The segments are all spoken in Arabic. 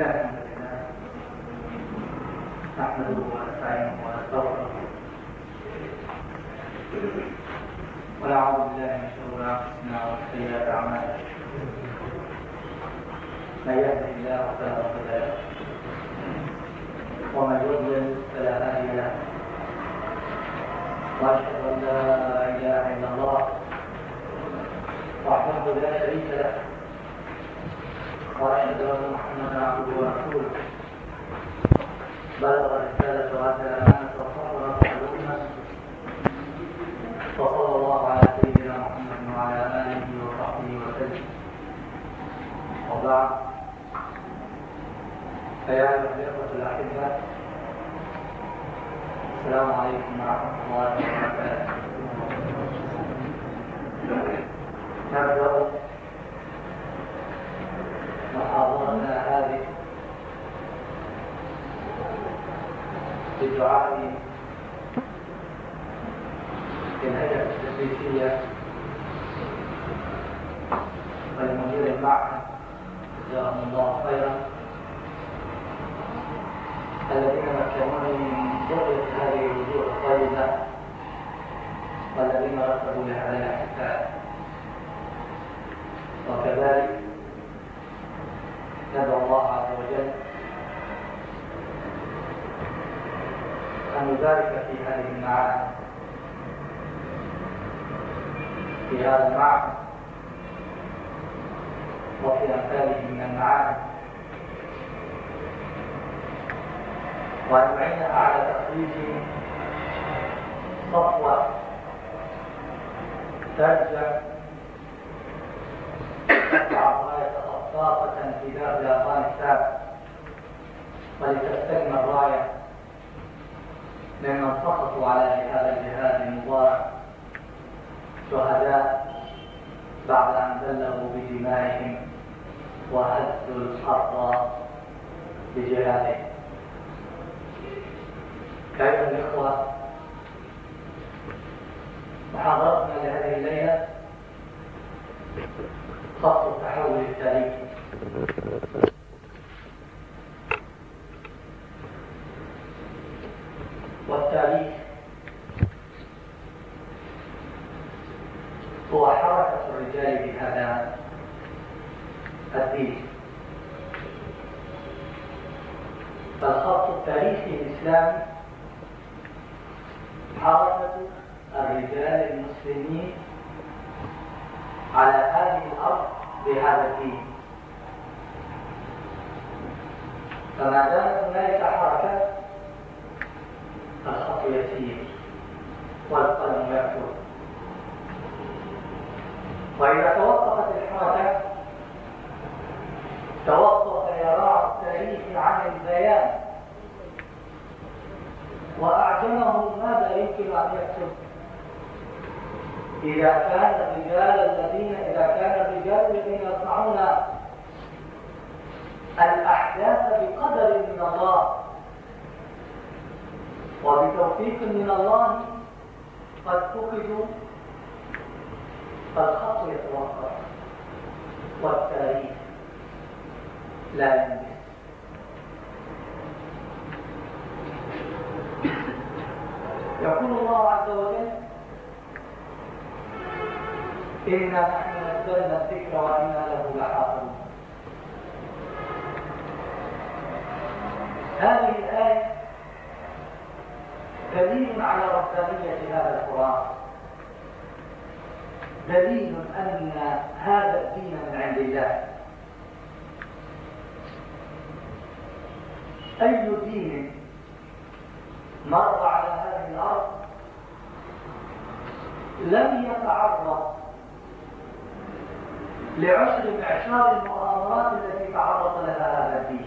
الله الحمد لله نحمده ونستعينه ونستغفره ونعوذ بالله من شرور انفسنا وسيئات اعمالنا من يهده الله فلا مضل له ومن يضلل فلا هادي له واشهد ان لا اله الا الله وحده لا شريك له واشهد ان محمدا عبده ورسوله بلغ الرساله وادى الامانه وصبر الامه وصلى الله على سيدنا محمد وعلى اله وصحبه وسلم وبعد فيا ايها الاخوه الاحبه السلام عليكم ورحمه الله وبركاته. نبدا محاضرتنا هذه بدعاء الهيئة التدريسية ولمدير المعهد جزاهم الله خيرا الذين مكنوني من رؤية هذه الوجوه الطيبة والذين رتبوا لها حساب، وكذلك ندعو الله عز وجل أن يبارك في هذه المعاني في هذا المعهد وفي أمثاله من المعاني، وأن يعينها على تخريج صفوة ترجع الراية خفاقة في درب أفغانستان ولتستلم الراية ممن سقطوا على هذا الجهاد المبارك شهداء بعد أن بلغوا بدمائهم وهزوا الحرب بجهادهم. أيها الإخوة، محاضرتنا لهذه الليلة خط التحول التاريخي. والتاريخ هو حركة الرجال بهذا الدين، فالخط التاريخي الإسلامي حركة الرجال المسلمين على هذه الأرض بهذا الدين، فما دامت هنالك حركة الخط يسير والقلم يكتب، وإذا توقفت الحركة توقف يراع التاريخ عن البيان وأعجمه ماذا يمكن أن يكتب. إذا كان الرجال الذين يصنعون الأحداث بقدر من الله وبتوفيق من الله قد فقدوا، فالخط يتوقف والتاريخ لا ينبت. يقول الله عز وجل: إنا نحن نزلنا الذكر وإنا له لحافظون. هذه الآية دليل على ربانية هذا القرآن، دليل أن هذا الدين من عند الله. أي دين مر على هذه الأرض لم يتعرض لعشر معشار المؤامرات التي تعرض لها هذا الدين،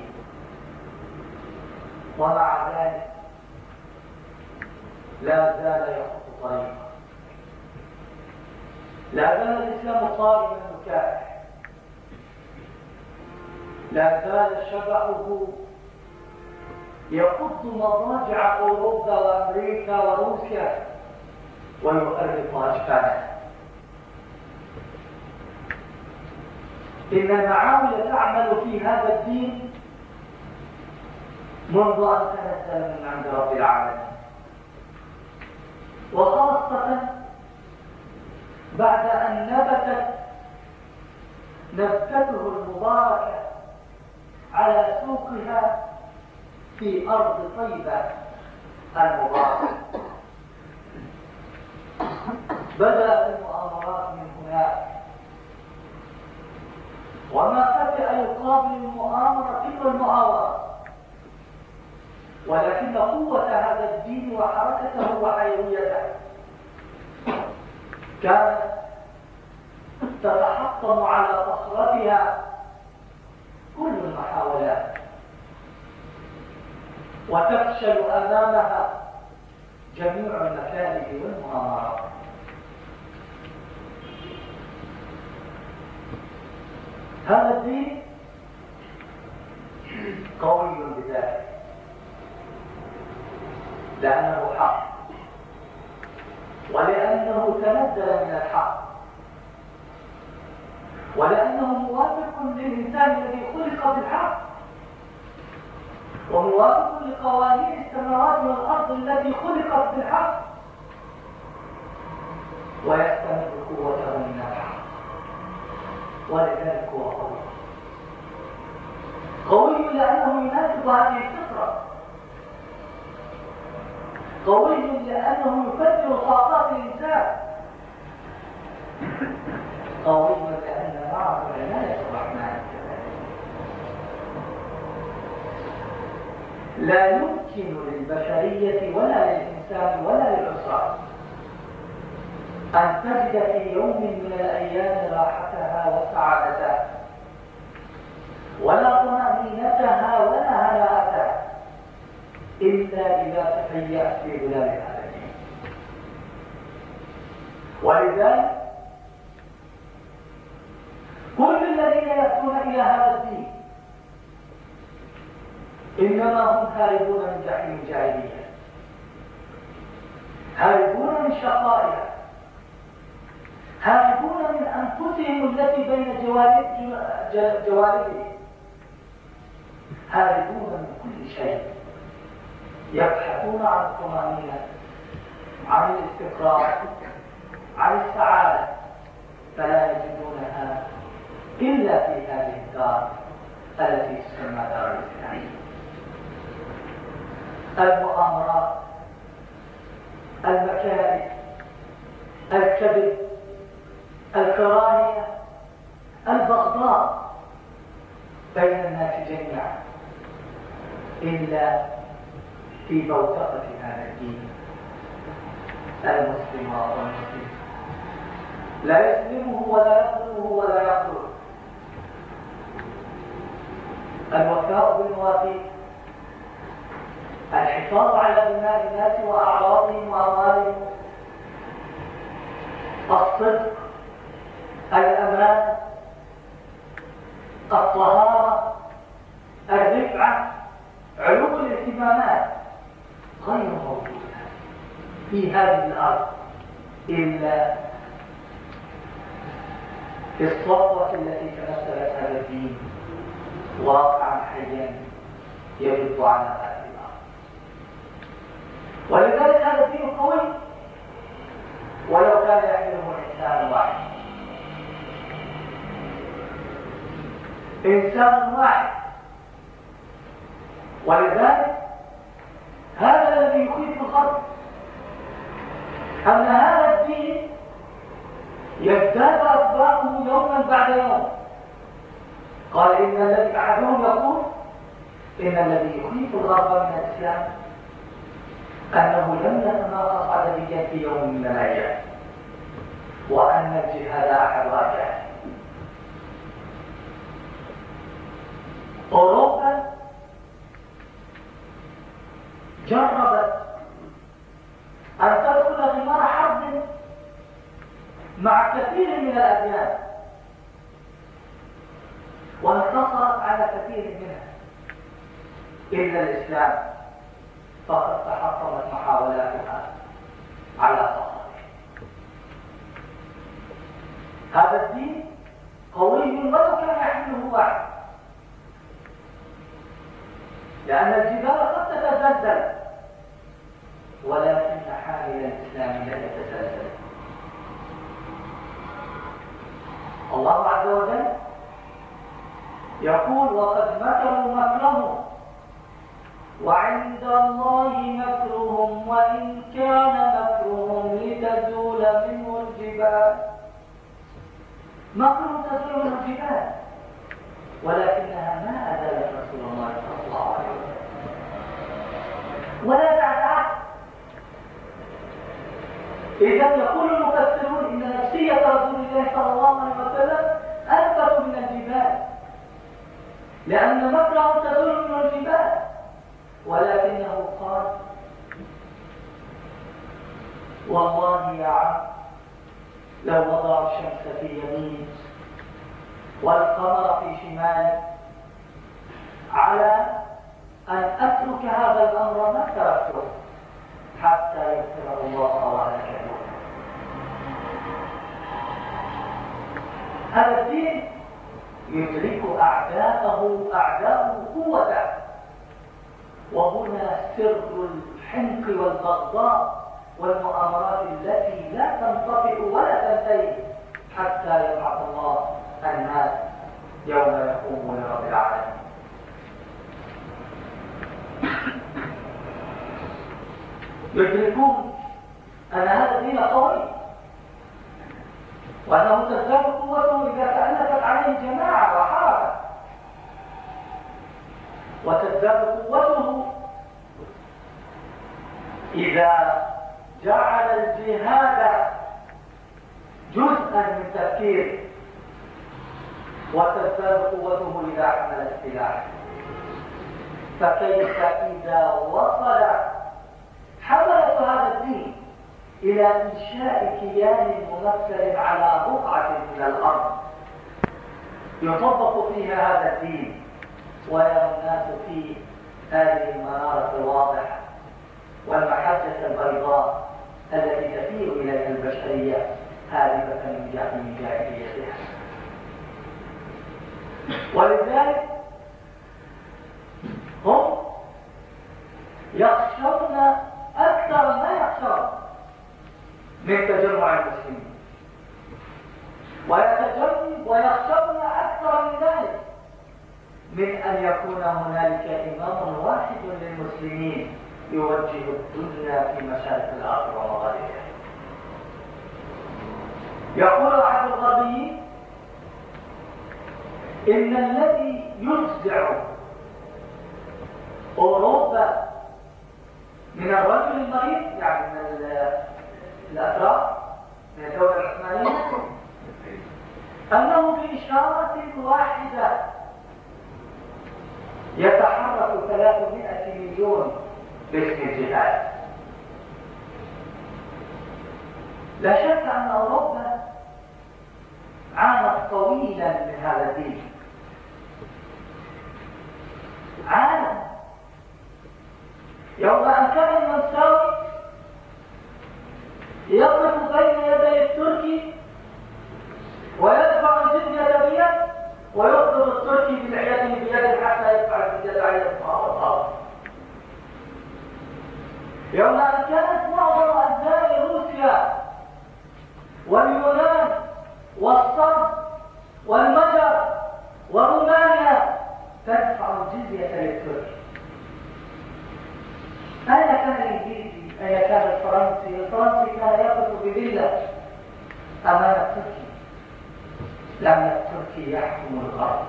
ومع ذلك لا زال يخط طريقا، لا زال الإسلام صارما مكافح، لا زال شبحه يقض مضاجع أوروبا وأمريكا وروسيا ويؤرق أشكالها. إن المعاول تعمل في هذا الدين منذ أن تنزل من عند رب العالمين، وخاصة بعد أن نبتت نبتته المباركة على سوقها في أرض طيبة المباركة. بدأت المؤامرات من هناك، وما فتح يقابل المؤامرة إلا المؤامرة، ولكن قوة هذا الدين وحركته وحيويته كانت تتحطم على صخرتها كل المحاولات، وتفشل أمامها جميع المكائد والمؤامرات. هذا الدين قوي بذاته لأنه حق، ولأنه تنزل من الحق، ولأنه موافق للإنسان الذي خلق بالحق، وموافق لقوانين السماوات والأرض التي خلقت بالحق، ويستمد قوته من الحق، ولذلك هو قوي. قوي لأنه يناسب هذه الفطرة، قوي لأنه يفجر طاقات الإنسان، قوي لأن معه عناية الرحمن. لا يمكن للبشرية ولا للإنسان ولا للأسرة أن تجد في يوم من الأيام راحتها وسعادتها ولا طمأنينتها ولا هناءتها إلا إذا تهيأت في ظلال هذا الدين. ولذلك كل الذين يأتون إلى هذا الدين إنما هم هاربون من جحيم الجاهلية، هاربون من شقائها، هاربون من أنفسهم التي بين جوانبهم، هاربون من كل شيء، يبحثون عن الطمأنينة، عن الاستقرار، عن السعادة، فلا يجدونها إلا في هذه الدار التي تسمى دار الإسلام. المؤامرات، المكائد، الكذب، الكراهية، البغضاء بين الناس جميعا إلا في بوتقة هذا الدين. المسلم والمسلم لا يسلمه ولا يقتله ولا يقتله. الوفاء بالمواثيق، الحفاظ على دماء الناس وأعراضهم وأموالهم، الصدق، الأمان، الطهارة، الرفعة، علو الاهتمامات غير موجودة في هذه الأرض إلا في الصفوة التي تمثلت هذا الدين واقعا حيا يجب على هذه الأرض. ولذلك هذا الدين قوي ولو كان يحمله إنسان واحد، إنسان واحد. ولذلك هذا الذي يخيف الخلق أن هذا الدين يزداد أتباعه يوما بعد يوم. قال إن الذي أحدهم يقول إن الذي يخيف الغرب من الإسلام أنه لم يتناقص عدديا في يوم من الأيام، وأن الجهاد أحد واجهه. أوروبا جربت أن تدخل غمار حرب مع كثير من الأديان وانتصرت على كثير منها إلا الإسلام، فقد تحطمت محاولاتها على صخره. هذا الدين قوي ولو كان يحمله واحد، لأن الجبال قد تتزلزل ولكن حامل الإسلام لا يتزلزل. الله عز وجل يقول وقد مكروا مكرهم وعند الله مكرهم وإن كان مكرهم لتزول منه الجبال. مكر تزول منه الجبال ولكنها ما أزالت رسول الله صلى الله عليه وسلم ولا تعتعد. إذا يقول المفسرون إن نفسية رسول الله صلى الله عليه وسلم أكبر من الجبال، لأن مكره تزول من الجبال، ولكنه قال والله يا عم لو وضع الشمس في يمين والقمر في شمال على أن أترك هذا الأمر ما تركته حتى يغفر الله ولك. هذا الدين يدرك أعداءه قوته، وهنا سر الحنق والبغضاء والمؤامرات التي لا تنطفئ ولا تنتهي حتى يبعث الله الناس يوم يقوم لرب العالمين. يدركون أن هذا الدين قوي وأنه تزداد قوته إذا تألفت عليه جماعة وحركة، وتزداد قوته إذا جعل الجهاد جزءا من تفكيره، وتزداد قوته إذا حمل السلاح. فكيف إذا وصل حملة هذا الدين إلى إنشاء كيان ممثل على بقعة من الأرض يطبق فيها هذا الدين ويرى الناس فيه هذه المنارة الواضحة والمحجة البيضاء التي تسير إليها البشرية هاربة من جاهليتها. ولذلك هم يخشون أكثر ما يخشون من تجمع المسلمين، ويخشون أكثر من ذلك من أن يكون هنالك إمام واحد للمسلمين يوجه الدنيا في مشارق الأرض ومغاربها. يقول أحد الغربيين إن الذي يفزع أوروبا من الرجل المريض، يعني من الأتراك من الدولة العثمانية، أنه بإشارة واحدة يتحرك 300 مليون باسم الجهاد. لا شك أن أوروبا عانت طويلا من هذا الدين، عانت يوم أن كان المنساوي يقف بين يدي التركي ويدفع الجزية بيد ويقدر التركي بالعياده بيده حتى يدفع الجزية على الأرض. يوم أن كانت معظم أبناء روسيا واليونان والصرب والمجر ورومانيا تدفع الجزية للتركي، أين كان الإنجليزي؟ أين كان الفرنسي؟ الفرنسي كان يقف بذلة أمام التركي، لأن التركي يحكم الأرض،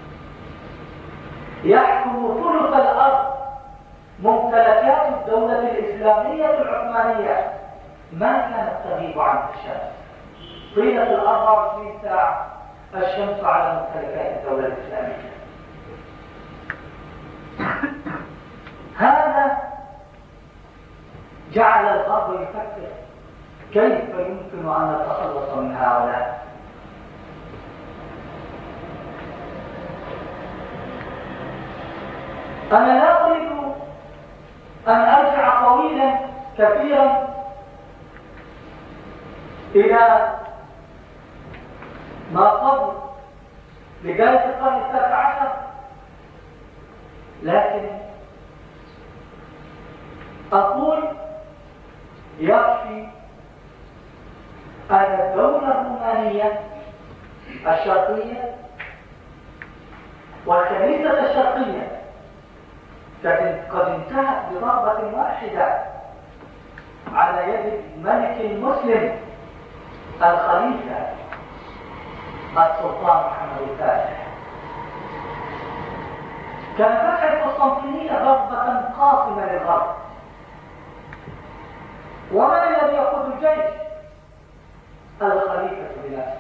يحكم ثلث الأرض، ممتلكات الدولة الإسلامية العثمانية ما كانت تغيب عن الشمس طيلة 24 ساعة، الشمس على ممتلكات الدولة الإسلامية. هذا جعل الغرب يفكر كيف يمكن أن نتخلص من هؤلاء. أنا لا أريد أن أرجع طويلا كثيرا إلى ما قبل بداية القرن 19، لكن أقول يكفي أن الدولة الرومانية الشرقية والكنيسة الشرقية قد انتهت بضربة واحدة على يد الملك المسلم الخليفة السلطان محمد الفاتح. كان فتح القسطنطينية ضربة قاصمة للغرب. ومن الذي يقود الجيش؟ الخليفة بنفسه.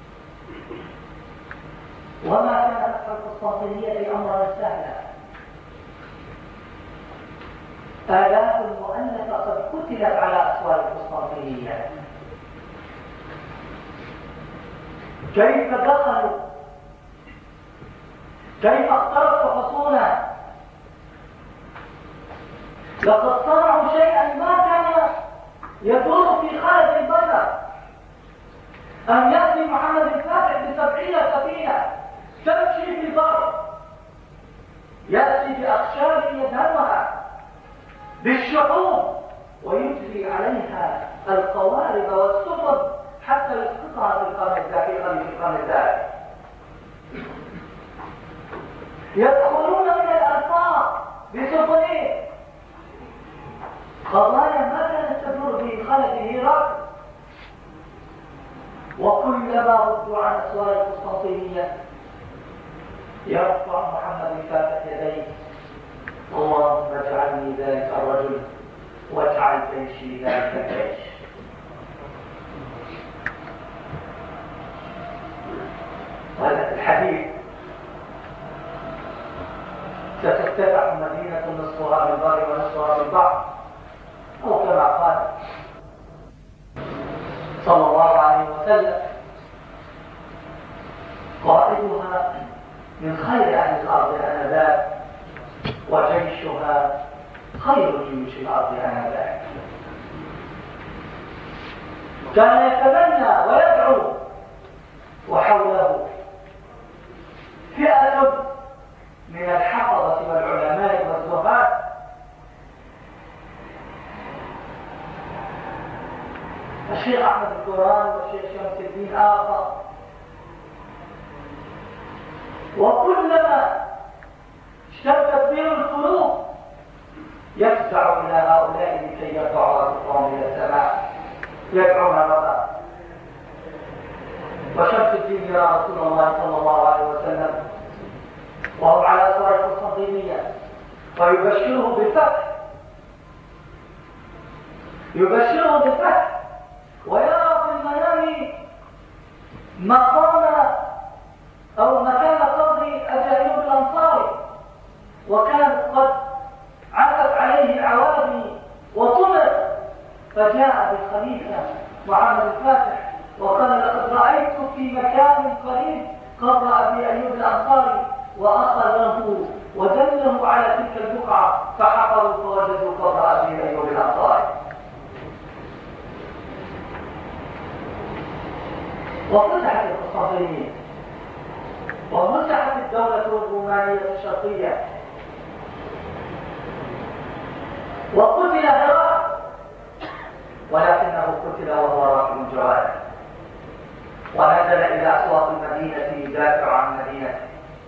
وما كان فتح القسطنطينية أمرا سهلا. آلاف المؤلفة قد قتلت على أسوار القسطنطينية. كيف دخلوا؟ كيف اخترقوا حصونها؟ لقد صنعوا شيئا ما كان يدور في خالد البشر، أن يأتي محمد الفاتح ب70 سفينة تمشي في البر، يأتي بأخشاب يدهمها بالشحوم ويجري عليها القوارب والسفن حتى يسقطها في القرن الثالث. يدخلون من الأنفاق بسفنين، قضايا ما كانت تدور في خلفه رأس. وكلما ردوا عن أسوار القسطنطينية يرفع محمد الفاتح يديه: اللهم اجعلني ذلك الرجل واجعل جيشي ذلك الجيش. وهذا الحديث ستفتتح مدينة نصفها بالبر ونصفها بالبحر، أو كما قال صلى الله عليه وسلم: قائدها من خير أهل الأرض آنذاك وجيشها خير جيوش الأرض آنذاك. كان يتبنى ويدعو وحوله فئة من الحفظة والعلماء والزهاد. الشيخ أحمد الدوران والشيخ شمس الدين آخر. وكلما اشتدت بهم القلوب يفزع إلى هؤلاء لكي يرفعوا رأسهم إلى السماء يدعون ربا. وشمس الدين يرى رسول الله صلى الله عليه وسلم وهو على أسوار القسطنطينية ويبشره بالفتح، يبشره بالفتح، ويرى في المنام مقام أو مكان قبر أبي أيوب الأنصاري، وكانت قد عكت عليه العوادي وطمر، فجاء بالخليفة محمد الفاتح وقال: لقد رأيت في مكان قريب قبر أبي أيوب الأنصاري، وأخذه ودله على تلك البقعة فحفروا فوجدوا قبر أبي أيوب الأنصاري. وفتحت القسطنطينية ومسحت الدولة الرومانية الشرقية، وقتل هرقل، ولكنه قتل وهو راكب الجواد، ونزل إلى أسواق المدينة يدافع عن مدينته.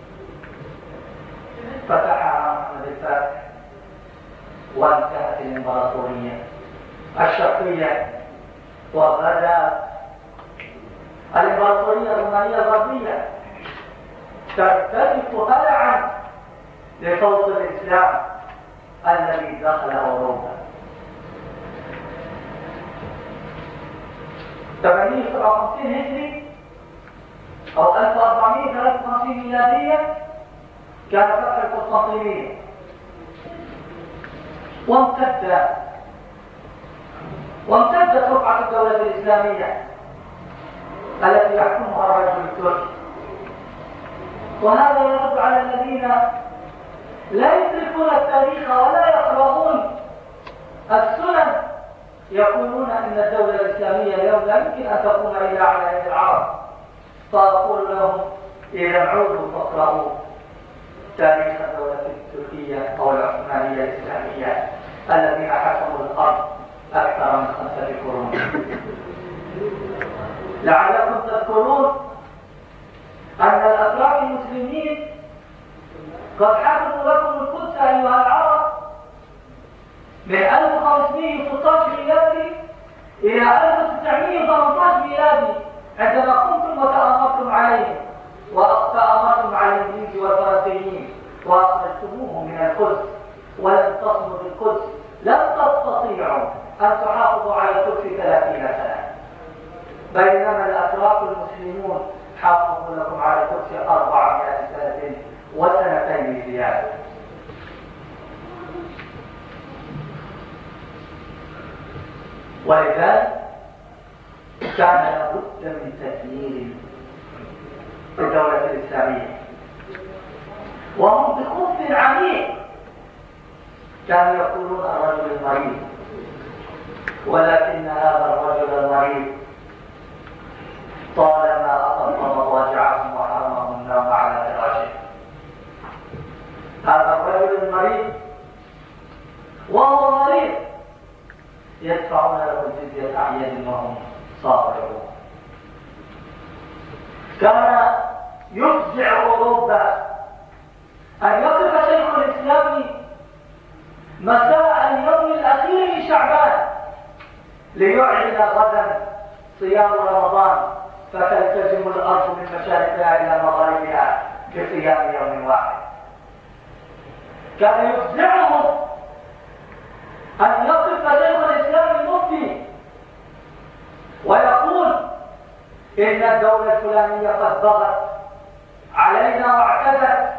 فتحها محمد الفاتح وانتهت الإمبراطورية الشرقية، وغدا الإمبراطورية الرومانية الغربية ترتجف هلعا لصوت الإسلام الذي دخل أوروبا. 857 هجري أو 1453 ميلادية كان فتح القسطنطينية، وامتدت رقعة الدولة الإسلامية التي يحكمها الرجل التركي. وهذا يرد على الذين لا يدركون التاريخ ولا يقرؤون السنن، يقولون ان الدولة الإسلامية اليوم لا يمكن ان تكون الا على يد العرب. فاقول لهم: اذا عودوا فاقرؤوا تاريخ الدولة التركية او العثمانية الإسلامية الذين حكموا الأرض أكثر من 5 قرون. لعلكم تذكرون أن الأتراك المسلمين قد حكموا لكم القدس أيها العرب من 1516 ميلادي إلى 1918 ميلادي، عندما قمتم وتأمرتم عليهم وتأمرتم على الإنجليز والفرنسيين وأخرجتموهم من القدس ولم تصموا بالقدس، لم تستطيعوا أن تحافظوا على القدس 30 سنة، بينما الأتراك المسلمون حافظوا لكم على القدس 400 سنة وسنتين زيادة. ولذلك كان لابد من تدمير الدولة الإسلامية، وهم بخوف عميق كانوا يقولون الرجل المريض، ولكن هذا الرجل المريض طالما أطلق مضاجعهم وحرمهم النوم على فراشه. هذا الرجل المريض وهو مريض يدفعون له الجزية أعيان وهم صابرون. كان يفزع أوروبا أن يقف شيخ الإسلام مساء اليوم الأخير لشعبان ليعلن غدا صيام رمضان، فتلتزم الأرض من مشارقها إلى مغاربها بصيام يوم واحد. كان يفزعهم أن يقف شيخ الإسلام المفتي ويقول إن الدولة الفلانية قد بغت علينا واعتدت،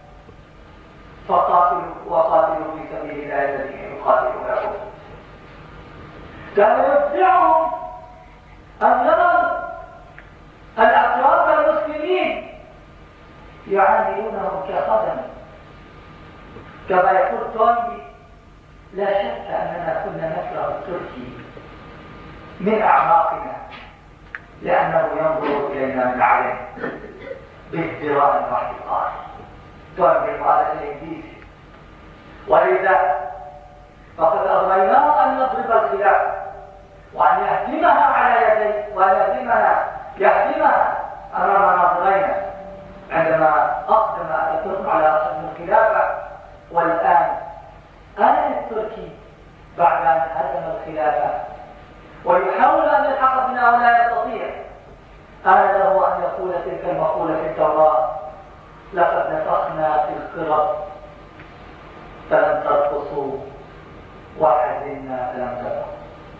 وقاتلوا في سبيل الله الذين يقاتلونكم. كان يفزعهم أن يرى الأتراك المسلمين يعاملونهم كخدم، كما يقول تومبي: لا شك أننا كنا نكره التركي من أعماقنا لأنه ينظر إلينا من علم بازدراء واحتقار. تومبي قال الإنجليزي، ولذا فقد أرغيناه أن نضرب الخلاف وأن يهدمها على يديه، وأن يهدمها أمام ناظرينا عندما أقدم الترك على أخذ الخلافة. والآن أنا التركي بعد أن هدم الخلافة ويحاول أن يلحق بنا ولا يستطيع، أنا له أن يقول تلك المقولة في التوراة: لقد نفخنا في القرب فلم ترقصوا وحزنا فلم تبقوا.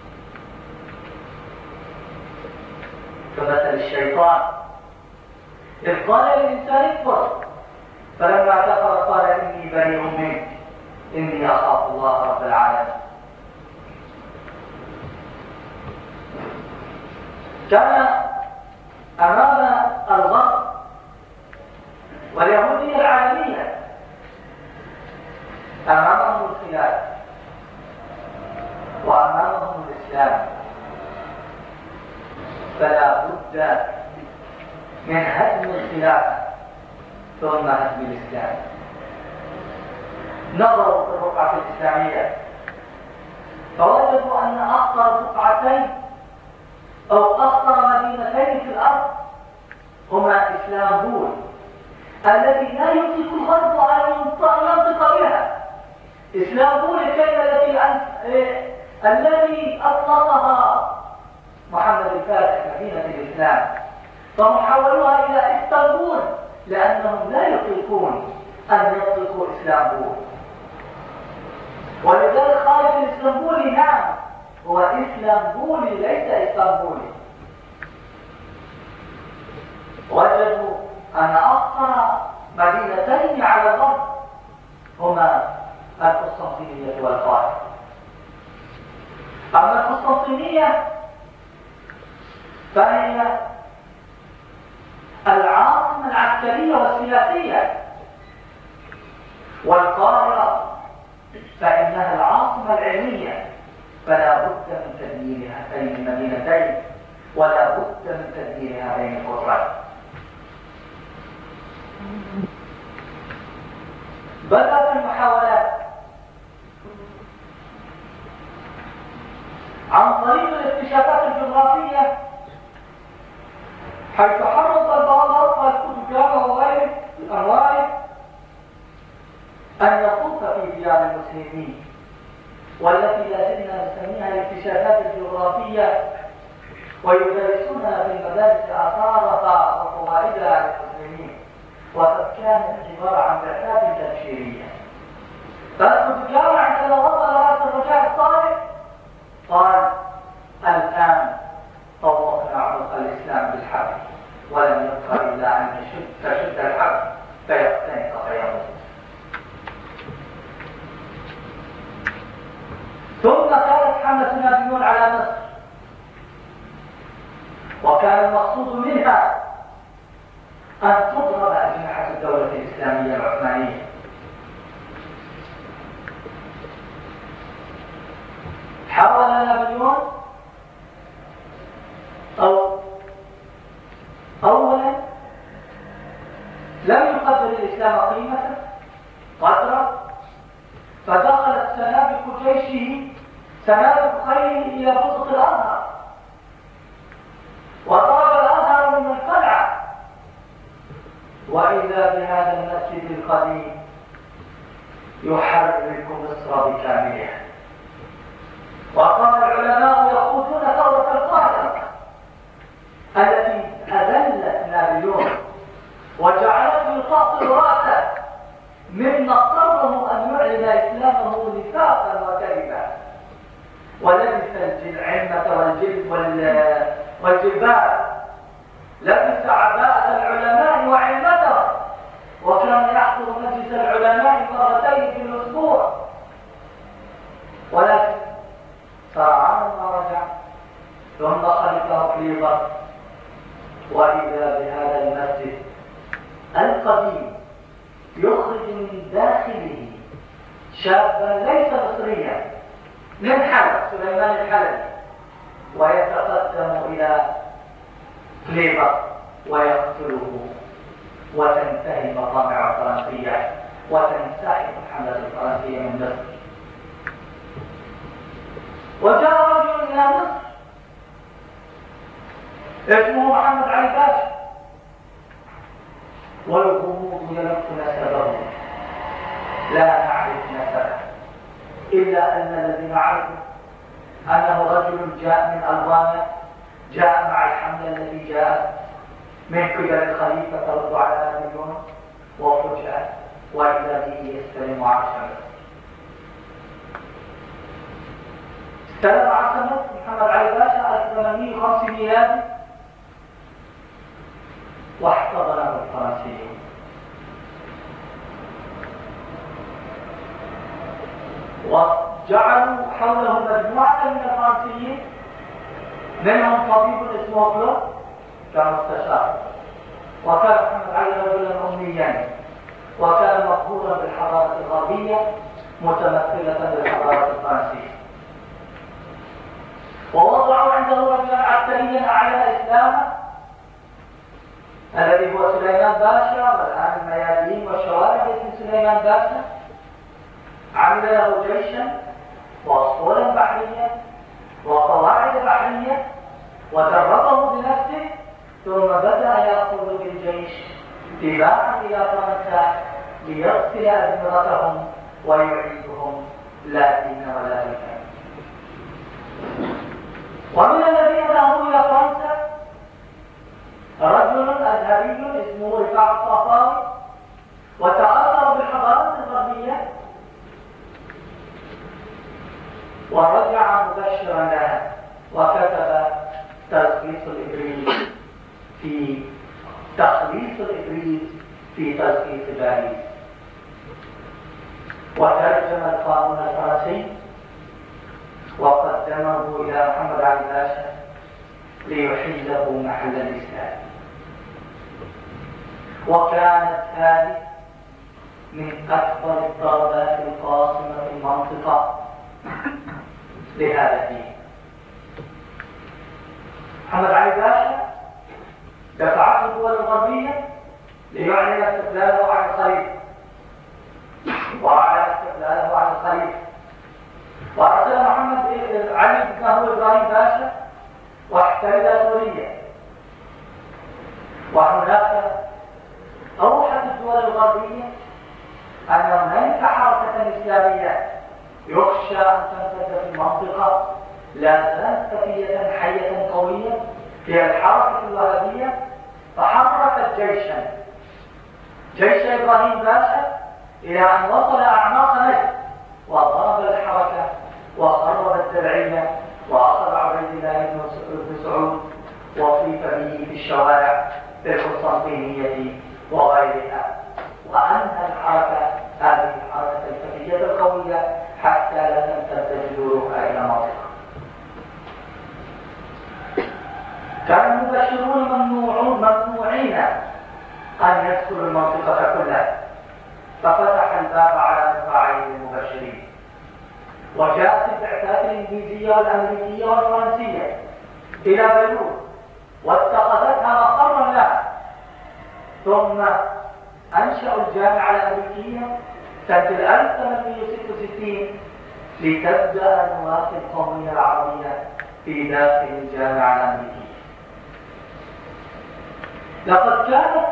كمثل الشيطان إذ قال للإنسان اكفر فلما كفر قال إني بريء منك إني أخاف الله رب العالمين. كان أمام الغرب واليهودية العالمية أمامهم الخلاف وأمامهم الإسلام، فلا بد من هدم الخلافة ثم هدم الإسلام. نظروا في الرقعة الإسلامية فوجدوا أن أخطر رقعتين أو أخطر مدينتين في الأرض هما إسلامبول التي لا يمكن الغرب أن ينطق بها. إسلامبول الكلمة التي أطلقها محمد الفاتح مدينة الإسلام، فمحولوها إلى إسطنبول لأنهم لا يطيقون أن يطلقوا إسلامبول. ولذلك خارج الإسلامبولي نعم هو إسلامبولي ليس إسطنبولي. وجدوا أن أخطر مدينتين على الغرب هما القسطنطينية والقاهرة. أما القسطنطينية فهي العاصمة العسكرية والسياسية، والقاهرة فإنها العاصمة العلمية، فلا بد من تدمير هاتين المدينتين ولا بد من تدمير هذين القطرين. بدأت المحاولات عن طريق الاكتشافات الجغرافية، حيث حرص البابا والكتاب وغيره الأنواع أن يطوف في ديار المسلمين، والتي لا زلنا نسميها الاكتشافات الجغرافية، ويدرسونها في المدارس آثارها وفوائدها للمسلمين، وقد كانت عبارة عن بعثات تبشيرية. فالتجار عندما وصل هذا الرجاء الصالح قال: الآن طوقنا عنق الإسلام بالحبل، ولم يبقى إلا أن تشد الحبل فيختنق فيموت. ثم كانت حملة نابليون على مصر، وكان المقصود منها أن تضرب أجنحة الدولة الإسلامية العثمانية. حاول نابليون أولا لم يقدر الإسلام قيمته قدره، فدخلت سنابك جيشه سنابك خيله إلى بسط الأزهر، وضرب الأزهر من القلعة، وإذا بهذا المسجد القديم يحرك مصر بكاملها. وقام العلماء يخوضون ثورة القاهرة التي أذلت نابليون وجعلته يقاطع رأسه ممن اضطره أن يعلن إسلامه نفاقا وكذبا، ولبس العمة والجبال، لبس عباءة العلماء وعلمتهم، وكان يحضر مجلس العلماء مرتين في الأسبوع، ولكن سرعان ما رجع ثم خلفه كليبر، وإذا بهذا المسجد القديم يخرج من داخله شابا ليس مصريا من حلب، سليمان الحلبي، ويتقدم إلى كليبر ويقتله، وتنتهي مطامع الفرنسية وتنسحب الحملة الفرنسية من مصر. وجاء رجل إلى مصر اسمه محمد علي باشا، والغموض يلف نسبه، لا نعرف نسبه، إلا أن الذي نعرفه أنه رجل جاء من ألبانيا، جاء مع الحملة التي جاء من قبل الخليفة ترد على نابليون، وفجأة وإذا به يستلم عرش مصر. استلم عرش مصر محمد علي باشا 1850 ميلادي، واحتضنه الفرنسيون. وجعلوا حوله مجموعة من الفرنسيين، منهم طبيب اسمه كلوب كمستشار، وكان محمد علي رجلا أميا، وكان مقهورا بالحضارة الغربية متمثلة بالحضارة الفرنسية. ووضعوا عنده رجلا عسكريا أعلى إسلامه الذي هو سليمان باشا، والآن الميادين والشوارع باسم سليمان باشا. عمل له جيشا وأسطولا بحرية وقواعد بحرية، ودربه بنفسه، ثم بدأ يأخذ بالجيش تباعا إلى فرنسا ليغسل أدمرتهم ويعيدهم لا دين ولا دين. ومن الذين ذهبوا إلى فرنسا رجل أزهري اسمه رفاعة الطهطاوي، وتأثر بالحضارة الغربية ورجع مبشرا لها، وكتب تلخيص الإبريز في تخليص الإبريز في تلخيص باريس، وترجم القانون الفرنسي وقدمه إلى محمد علي باشا ليحله محل الإسلام. وكانت هذه من أكبر الضربات القاصمة في المنطقة لهذا الدين. محمد علي باشا دفعته الدول الغربية ليعلن استقلاله عن الخليفة، وأعلن استقلاله عن الخليفة، وأرسل محمد علي بن إبراهيم باشا واحتل سوريا، وهناك أوحت الدول الغربية أن هناك حركة إسلامية يخشى أن تنتج في المنطقة لا زالت فتية حية قوية هي الحركة الوهابية، فحركت جيش إبراهيم باشا إلى أن وصل أعماق نجد وضرب الحركة وخرب الدرعية وأخذ عبيد الله بن سعود وصيف به في الشوارع في القسطنطينية وغيرها، وأنهى الحركة هذه الحركة الفتية القوية حتى لا تمتد جذورها إلى منطقة. كان المبشرون ممنوعين أن يدخلوا المنطقة كلها، ففتح الباب على مصراعيه المبشرين، وجاءت البعثات الإنجليزية والأمريكية والفرنسية إلى بيروت واتخذتها مقرا لها، ثم أنشأوا الجامعة الأمريكية سنة 1866 لتبدأ النواة القومية العربية في داخل الجامعة الأمريكية. لقد كانت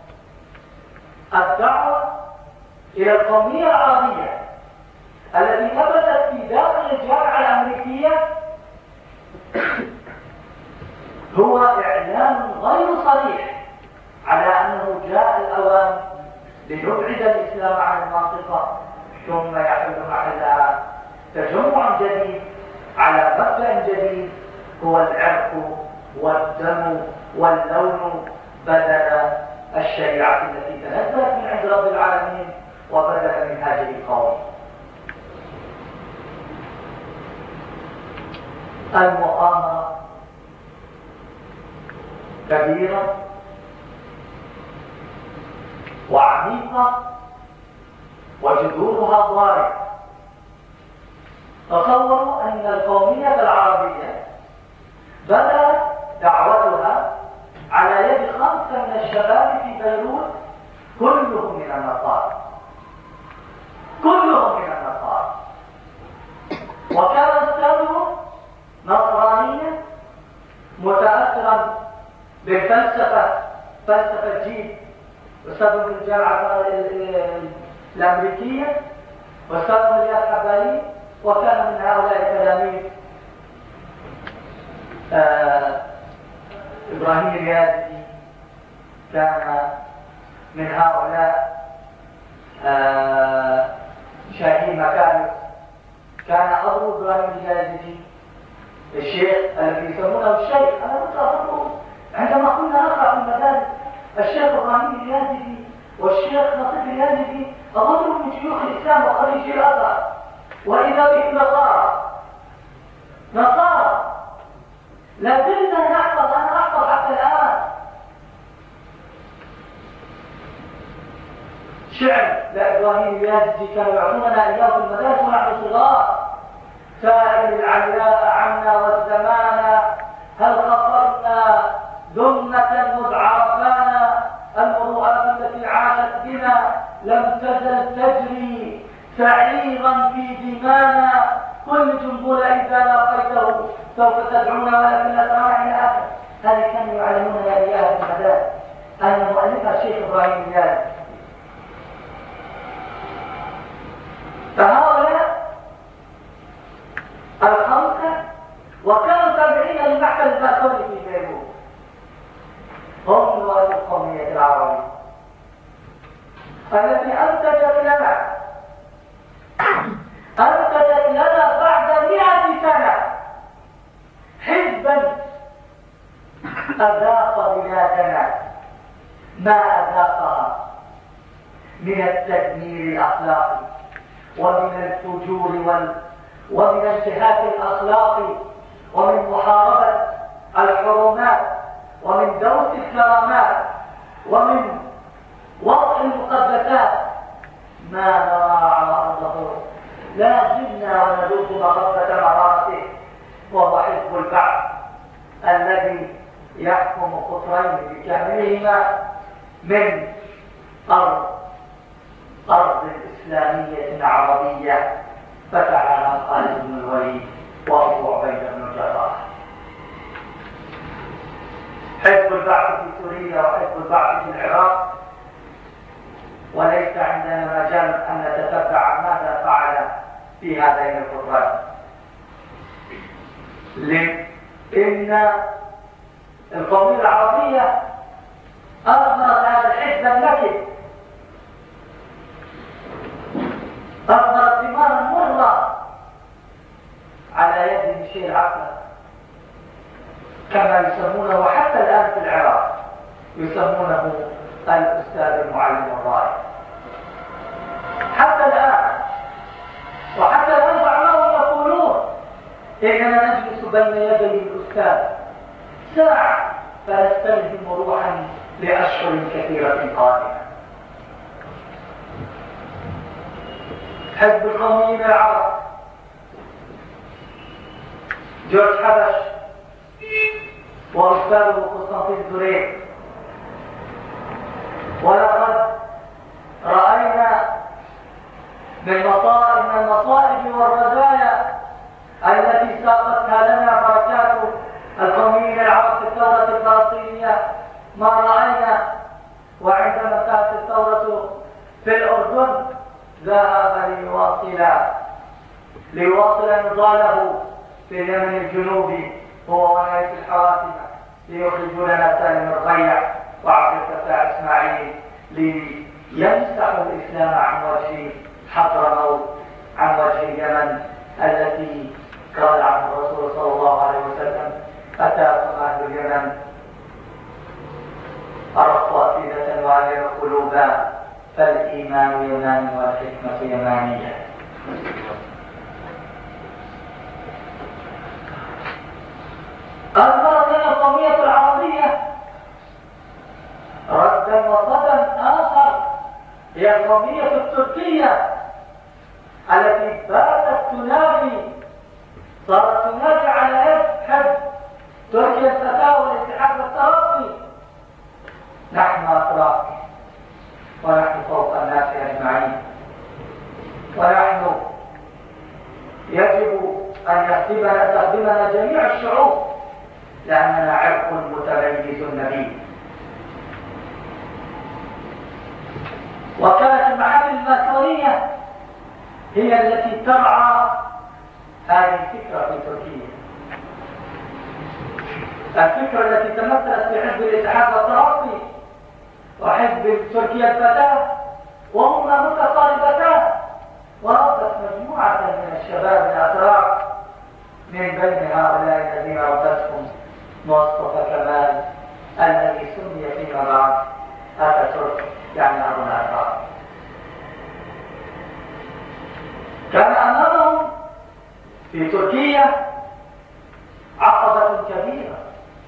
الدعوة إلى القومية العربية التي نبتت في داخل الجامعة الأمريكية هو إعلان غير صريح على أنه جاء الأوان لنبعد الإسلام عن المنطقة ثم يحل محلها تجمع جديد على مبدأ جديد هو العرق والدم واللون بدل الشريعة التي تنزلت من عند رب العالمين وبدل منهاجه القومي. المؤامرة كبيرة وعميقة وجذورها ضاربة. تصوروا أن القومية العربية بدأت دعوتها على يد 5 من الشباب في بيروت كلهم من النصارى، وكان أستاذهم نصرانيا متأثرا بالفلسفة، فلسفة جيد، أستاذ في الجامعة الأمريكية وأستاذ الياس حبالي، وكان من هؤلاء التلاميذ إبراهيم اليازدي، كان من هؤلاء شاهين مكارس، كان أبو إبراهيم اليازدي الشيخ الذي يسمونه الشيخ. أنا كنت أظن عندما كنا نقرأ في المدارس الشيخ إبراهيم اليازدي والشيخ نصيب اليازدي أظن من شيوخ الإسلام وخريجي الأزهر، وإذا بهم نصارى لا زلنا نحفظ، أنا أحفظ حتى الآن شعر لإبراهيم اليازدي كانوا يعطوننا إياه في المدارس ونحن صغار: سائل العلاء عنا والزمان، هل غفرنا ذمة مذ عرفانا، المروءات التي عاشت بنا لم تزل تجري سعيرا في دمانا، كل جنبول إذا لاقيته سوف تدعونا ولكن لا ترانا إلى آخر. هذه كانوا يعلمون إياها في المدارس. أنا مؤلفها الشيخ إبراهيم اليازدي. فهؤلاء 5 وكانوا تابعين للمحكمة الباطني في بيروت هم نواه القومية العربية التي أنتجت لنا بعد 100 سنة حزبا أذاق بلادنا ما أذاقها من التدمير الأخلاقي ومن الفجور ومن انتهاك الأخلاق ومن محاربة الحرمات ومن دوس الكرامات ومن وضع المقدسات. ما نرى على أرضه، لا زلنا وندوس مغبة مرارته، وهو حزب البعث الذي يحكم قطرين بكاملهما من أرض إسلامية عربية فتحها خالد بن الوليد وأبو عبيدة بن الجراح. حزب البعث في سوريا وحزب البعث في العراق، وليس عندنا مجال أن نتتبع ماذا فعل في هذين القطرين، لأن القومية العربية أظهرت هذا الحزب النكد، أظهرت ثمارا مرة على يد ميشيل عقل كما يسمونه حتى الآن في العراق، يسمونه الأستاذ المعلم الرائد حتى الآن. وحتى الآن بعضهم يقولون إننا نجلس بين يدي الأستاذ ساعة فنستلهم روحا لأشهر كثيرة قادمة. حزب القوميين العرب جورج حبش وأستاذه قسطنطين زريق، ولقد رأينا من المصائب والرزايا التي ساقتها لنا بركات القوميين العرب في الثورة الفلسطينية ما رأينا. وعندما كانت الثورة في الأردن ذهب ليواصل نضاله في اليمن الجنوبي هو ونائب الحواتم ليخرجوا لنا سالم الربيع وعبد الفتاح اسماعيل ليمسحوا الإسلام عن وجه حضرموت، عن وجه اليمن التي قال عنه الرسول صلى الله عليه وسلم: أتاكم أهل اليمن أرقوا أفئدة وألين قلوبا، فالإيمان يماني والحكمة يمانية. أظهرت لنا القومية العربية ردا وصدا آخر، هي القومية التركية التي باتت تنادي، صارت تنادي على حزب تركيا الفتاة والاتحاد والترقي: نحن أتراك ونحن فوق الناس أجمعين، ونحن يجب أن تخدمنا جميع الشعوب لأننا عرق متميز نبيل. وكانت المعاهد الماسونية هي التي ترعى هذه الفكرة في تركيا، الفكرة التي تمثلت في حزب الاتحاد والترقي وحزب تركيا الفتاة، وهما متقاربتان، وربت مجموعة من الشباب الأتراك من بين هؤلاء الذين ربتهم مصطفى كمال الذي سمي فيما بعد أتاتورك، يعني أبو الأتراك. كان أمامهم في تركيا عقبة كبيرة،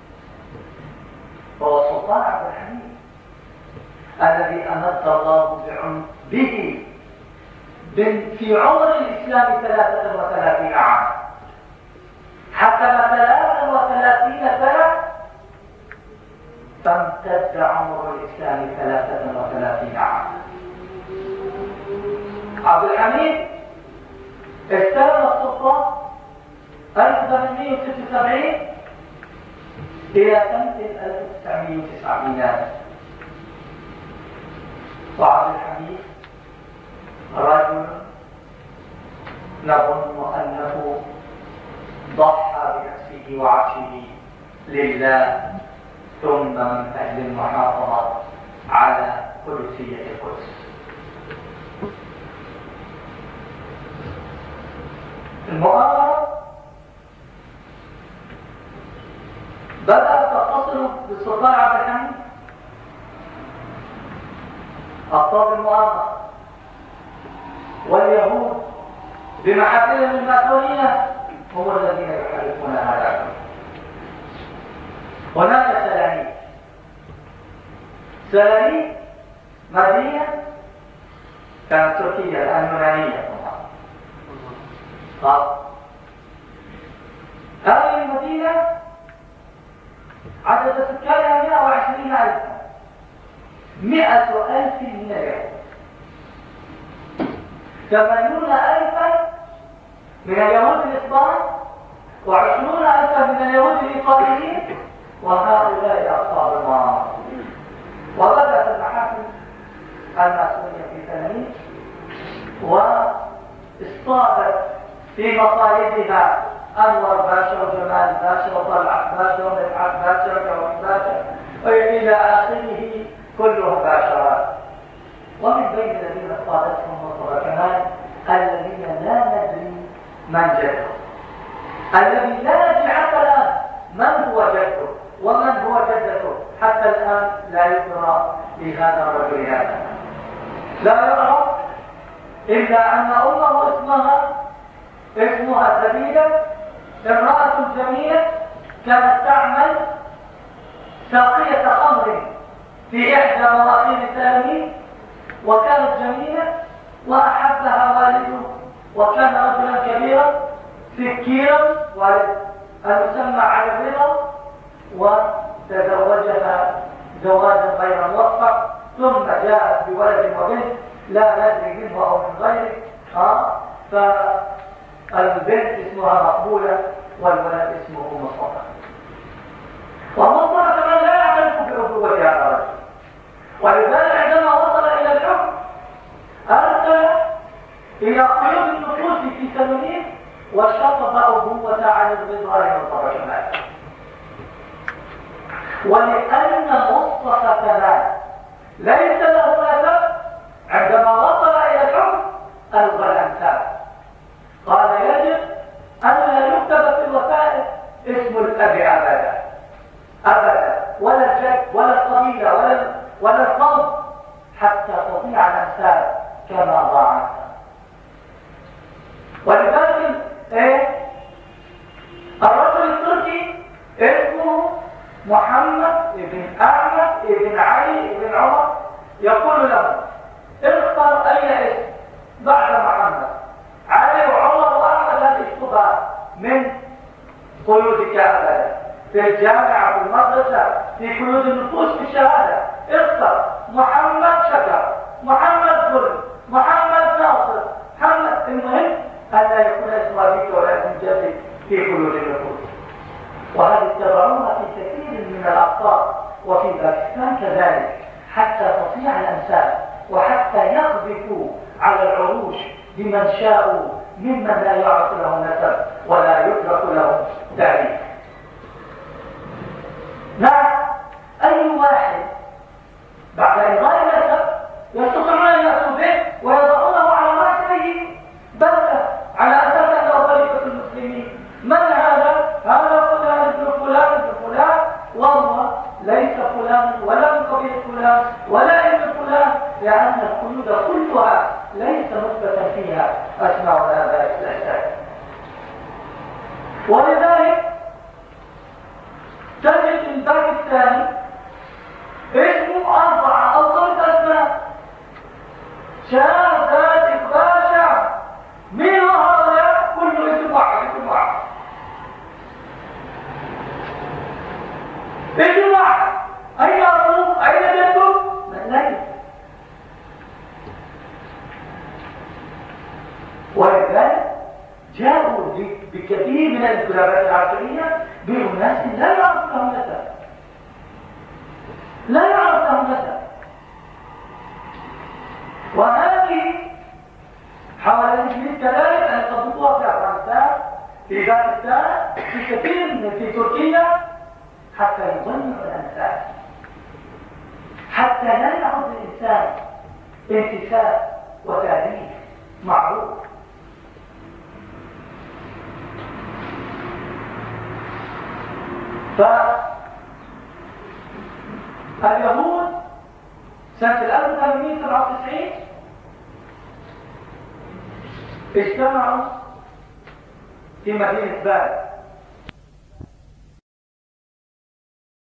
هو السلطان عبد الحميد الذي أمد الله به في عمر الإسلام 33 عاما، حكم 33 سنة فامتد عمر الإسلام 33 عاما. عبد الحميد استلم السلطة 1876 إلى سنة 1909. وعبد الحميد رجل نظن أنه ضحى بنفسه وعرشه لله، ثم من أجل المحافظة على قدسية القدس. المؤامرة بدأت تتصل بالسلطان عبد الحميد. أبطال المؤامرة واليهود بمحافلهم الماسونية هم الذين يحركون هذا. هناك سلاميك مدينة كانت تركيا الآن يونانية طبعا. هذه المدينة عدد سكانها 120,000، 100,000 من اليهود، 80,000 من اليهود الإسبان و20,000 من اليهود الإيطاليين، وهؤلاء أصحاب النار. وبدأت المحاكم الماسونية في تلاميذ، واصطادت في مصايدها أنور باشا وجمال باشا وطلعت باشا ومدحت باشا وجواد باشا إلى آخره، كلهم باشرات. ومن بين الذين اصطادتهم مصر كمان الذين لا ندري من جده، الذي لا ندري حتى الآن من هو جده ومن هو جدته، حتى الآن لا يدرى لهذا الرجل هذا، لا يعرف إلا أن أمه اسمها زبيدة، امرأة جميلة كانت تعمل ساقية خمر في إحدى مواخير التلاميذ، وكانت جميلة وأحبها والده، وكان رجلا كبيرا سكيرا المسمى على الرضا، وتزوجها زواجا غير موفق، ثم جاءت بولد وبنت لا ندري منه أو من غيره. فالبنت اسمها مقبولة والولد اسمه مصطفى. ومصطفى كمان لا يعترف بأبوة هذا الرجل، ولذلك عندما وصل إلى الحكم أرسل إلى قيود النفوس في سلمين وشطب أبوة على الرضا لمصطفى كمال. ولأن مصطفى كمال ليس له نسب، عندما وصل إلى الحكم ألغى الأنساب، قال يجب أن لا يكتب في الوثائق اسم الأب أبدا، ولا الجد ولا القبيلة ولا القوم، حتى تضيع الأنساب كما ضاعت. ولذلك الرجل التركي اسمه محمد بن أحمد بن علي بن عمر، يقول له اختر أي اسم بعد محمد، علي وعمر وأحمد، هذه اكتبها من قيودك أبدا، في الجامعة، في المدرسة، في قيود النفوس، في الشهادة، اختر محمد شكر، محمد ظلم، محمد ناصر، محمد، المهم أن لا يكون اسم أبيك ولا اسم جدك في قيود النفوس. وهذه اتبعوها في كثير من الأقطار، وفي باكستان كذلك، حتى تضيع الأنساب، وحتى يقذفوا على العروش بمن شاءوا ممن لا يعرف له نسب ولا يدرك له تاريخ. نعم، أي واحد بعد إلغاء النسب يستطيعون أن يأتوا به ويضعونه على رأسه بلدة على أساس أنه خليفة المسلمين. من هذا؟ هذا فلان ابن فلان ابن فلان، وهو ليس فلان ولا من قبيلة فلان ولا ابن فلان، لأن القيود كلها ليس مثبتا فيها أسماء الآباء الأجداد. ولذلك تجد الباكستاني اسمه 4 أو 5 أسماء، شاذات إخباشا، من هؤلاء كل اسم واحد، اسم واحد، اسم واحد. أين أبوك؟ أين جدك؟ ليس. ولذلك جاءوا بكثير من الانقلابات العسكرية بأناس لا يعرف لهم نسب، لا يعرف لهم نسب. وهذه حاول الإنجليز كذلك أن يطبقوها في أفغانستان، في باكستان، في كثير في تركيا، حتى يضمنوا الأنساب، حتى لا يعود الإنسان انتساب وتاريخ معروف. فاليهود سنة 1897 اجتمعوا في مدينة بال،